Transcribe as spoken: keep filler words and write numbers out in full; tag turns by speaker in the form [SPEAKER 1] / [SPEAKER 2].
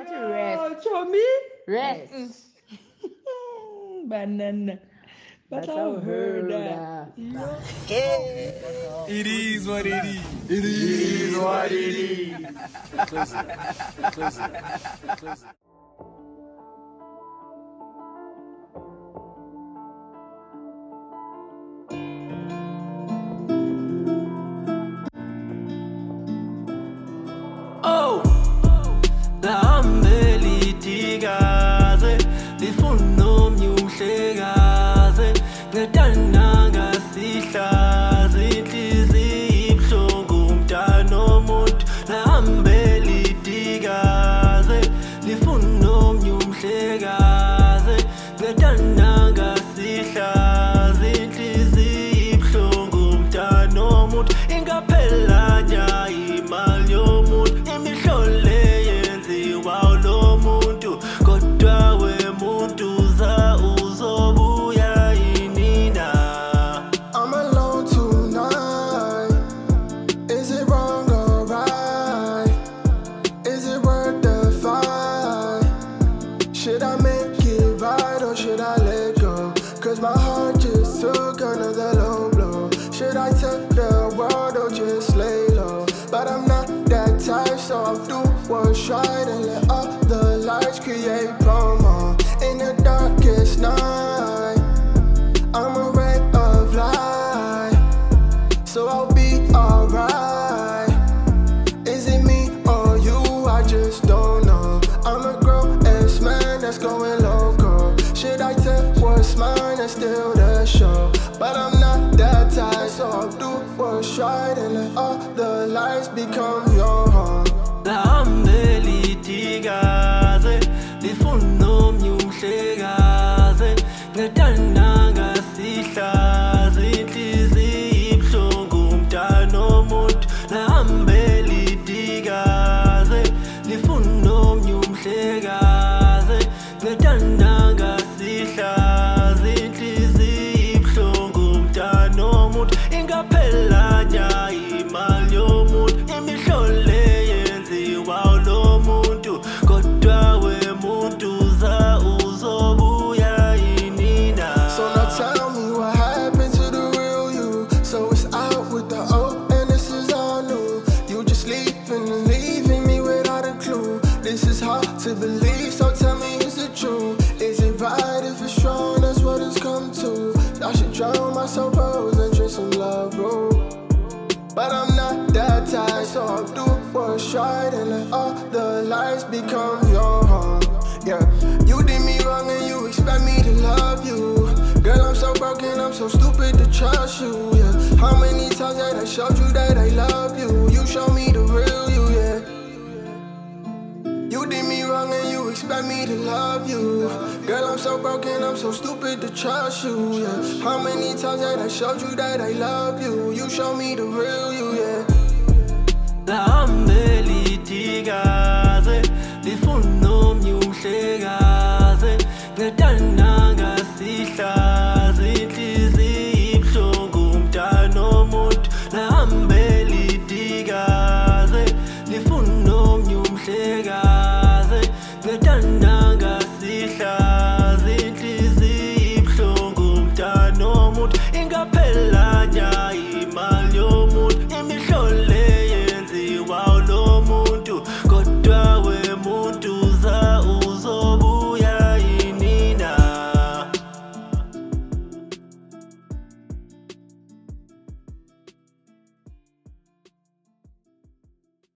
[SPEAKER 1] to rest.
[SPEAKER 2] Oh, Chomi.
[SPEAKER 1] Rest.
[SPEAKER 2] Banana. But I heard that.
[SPEAKER 3] It is what it is.
[SPEAKER 4] It is what it is.
[SPEAKER 3] Close it. Close it. Close it.
[SPEAKER 5] Oh, lahambeli tikaze lifuna umnyumhlekaze ngedana ngasihlaze inhliziyo ibhlungu umntana omuntu lahambeli tikaze lifuna umnyumhlekaze ngedana ngasihlaze inhliziyo ibhlungu umntana omuntu ingaphela nya imali yomuntu imihlole yenziwa lo muntu kodwa wemuntu za uzobuya inina.
[SPEAKER 6] I'm alone tonight. Is it wrong or right? Is it worth the fight? Should I make it right or should I let go? Cause my heart just took another low blow. Should I tell the world or just lay low? But I'm not that type, so I'll do what's right and let all the lights create promo. In the darkest night, I'm a ray of light, so I'll be alright. Is it me or you? I just don't know. I'm a grown-ass man that's going loco. Should I tell what's mine and steal the show? But I'm not that type, so I'll do what's right and let all the lights become your home.
[SPEAKER 5] Lahambeli tikaze lifuna umnyumhlekaze ngedana ngasihlaze inhliziyo ibhlungu umntana omuntu lahambeli tikaze lifuna umnyumhlekaze ngedana ngasihlaze inhliziyo ibhlungu umntana omuntu ingaphela nya imali yomuntu imihlole yenziwa lo muntu kodwa wemuntu za uzobuya inina.
[SPEAKER 6] So now tell me what happened to the real you. So it's out with the old and this is all new. You just leaving and leaving me without a clue. This is hard to believe, so tell me is it true? Is it right if it's wrong? That's what it's come to. I should drown my sorrows and drink some love, bro. But I'm not that type, so I'll do what's right and let all the lights become your home. Yeah, you did me wrong and you expect me to love you. Girl, I'm so broken, I'm so stupid to trust you. Yeah, how many times that I showed you that I love you? You showed me the real you, yeah. You did me wrong and you expect me to love you. Girl, I'm so broken, I'm so stupid to trust you, yeah. How many times that I showed you that I love you? You showed me the real you, yeah.
[SPEAKER 5] Lahambeli tikaze